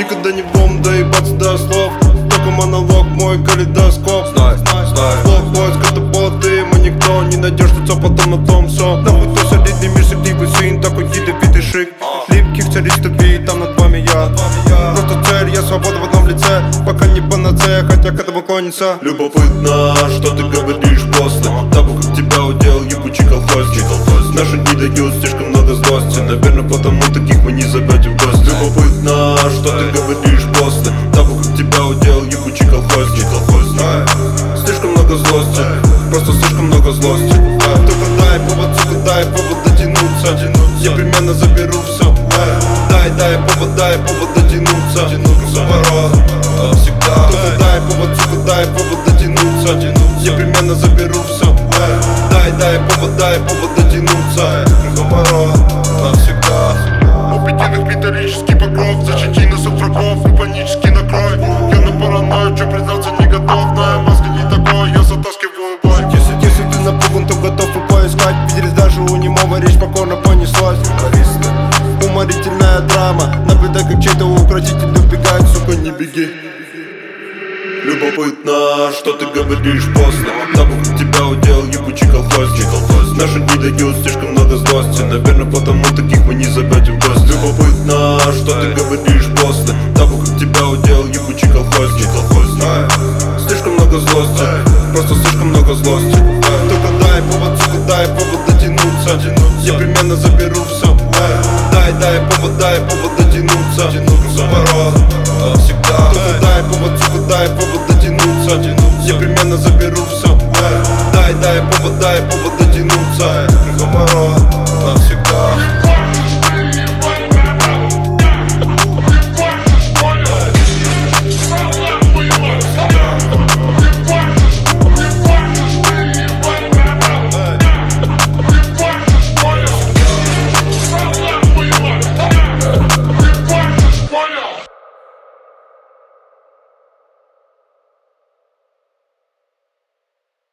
Никогда не влом доебаться до слов. Только монолог, мой калейдоскоп. Знай. Блок, поиск, это боты. Мы никто, не найдешь лицо, потом на том все. Нахуй то солидный мир, сективый свин. Такой ядовитый шик. Липких царистов и там над вами я. Просто цель, я свобода в одном лице. Пока не панацея, хотя к этому клонится. Любопытно, что ты говоришь после того, как тебя удел ебучий колхозник. Наши дни дают слишком много злости. Наверное, потому таких мы не зовем в гости. Любопытно, что ты говоришь после того, как тебя удел ебучий колхозник. Слишком много злости, просто слишком много злости. Только дай повод, сука, дай повод дотянуться. Я примерно заберу все. Дай повод дотянуться. Заворот всегда. Только дай повод, сука, дай повод дотянуться. Я примерно заберу все. Дай повод дотянуться. Заворот навсегда. У пятинок металлический покров. Защити нас от врагов и панически накрой. Я на паранойю, чё признаться не готов. Но я маска не такой, я затаскиваю бой. Если ты напуган, то готов и поискать. Виделись даже у немого, речь покорно понеслась. Уморительная драма. Наблюдай, как чей-то укротитель добегает, сука, не беги. Любопытно, что ты говоришь после того, как тебя удел ебучий колхозник. Наши дни дают слишком много злости. Наверное, потому таких мы не зовем в гости. Любопытно, что ты говоришь после того, как тебя удел ебучий колхозник. Слишком много злости, просто слишком много злости. Только дай повод, сука, дай повод дотянуться. Я примерно заберу все. Дай повод дотянуться. Заворот всегда. Только дай повод, сука, дай повод дотянуться. Я примерно заберу все. Дай повод дотянуться.